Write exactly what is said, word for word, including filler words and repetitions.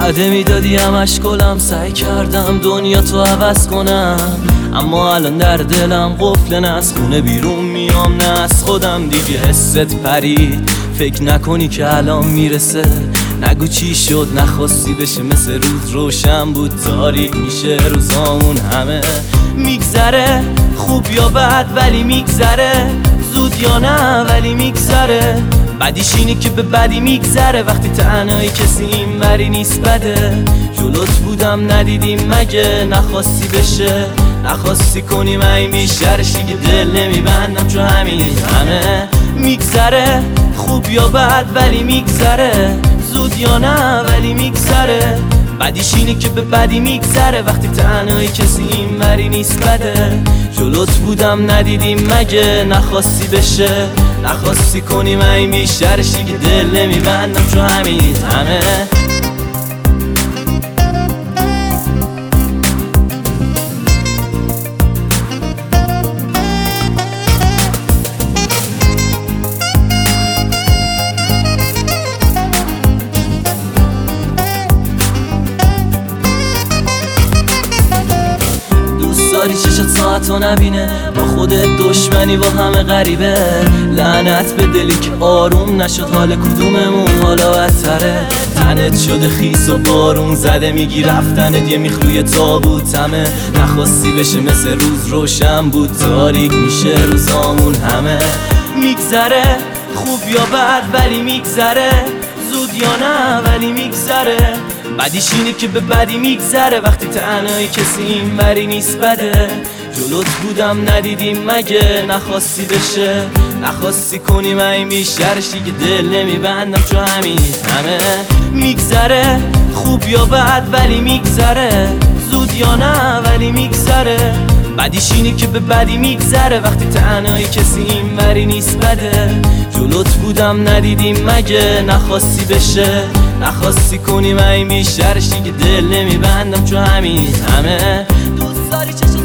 وعده میدادی همش کلم، سعی کردم دنیا تو عوض کنم، اما الان در دلم قفل، نه از خونه بیرون میام نه از خودم. دیگه حست پرید، فکر نکنی که الان میرسه. نگو چی شد نخواستی بشه، مثل روز روشن بود تاریک میشه روزامون. همه میگذره خوب یا بد ولی میگذره، زود یا نه ولی میگذره. بدیش اینه که به بدی میگذره، وقتی تنهایی کسی این وری نیست بده. جلوت بودم ندیدیم مگه، نخواستی بشه نخواستی کنیم این بیشترش. دیگه دل نمیبندم چون همین همه میگذره، خوب یا بد ولی میگذره، زود یا نه ولی میگذره. بدیش اینه که به بدی میگذره، وقتی تنهایی کسی این وری نیست بده. جلوت بودم ندیدیم مگه، نخواستی بشه نخواستی کنیم این بیشترش. دیگه دل نمیبندم چون همین همه داری چشت ساعتو نبینه، با خودت دشمنی با همه غریبه. لعنت به دلی که آروم نشد، حال کدوممون حالا بدتره. تنت شده خیس و بارون زده، میگی رفتنت یه میخلوی تابوتمه. نخواستی بشه مثل روز روشن بود تاریک میشه روزامون. همه میگذره خوب یا بد ولی میگذره، زود یا نه ولی میگذره. بدیش اینه که به بدی میگذره، وقتی تنهایی کسی این وری نیست بده. جلوت بودم ندیدیم مگه، نخواستی بشه نخواستی کنیم این بیشترش. دیگه دل نمیبندم چون همین همه میگذره، خوب یا بد ولی میگذره، زود یا نه ولی میگذره. بدیش اینه که به بدی میگذره، وقتی تنهایی کسی این وری نیست بده. جلوت بودم ندیدیم مگه، نخواستی بشه نخواستی کنیم این بیشترش. دیگه دل نمیبندم چون همین همه دوست داری چشم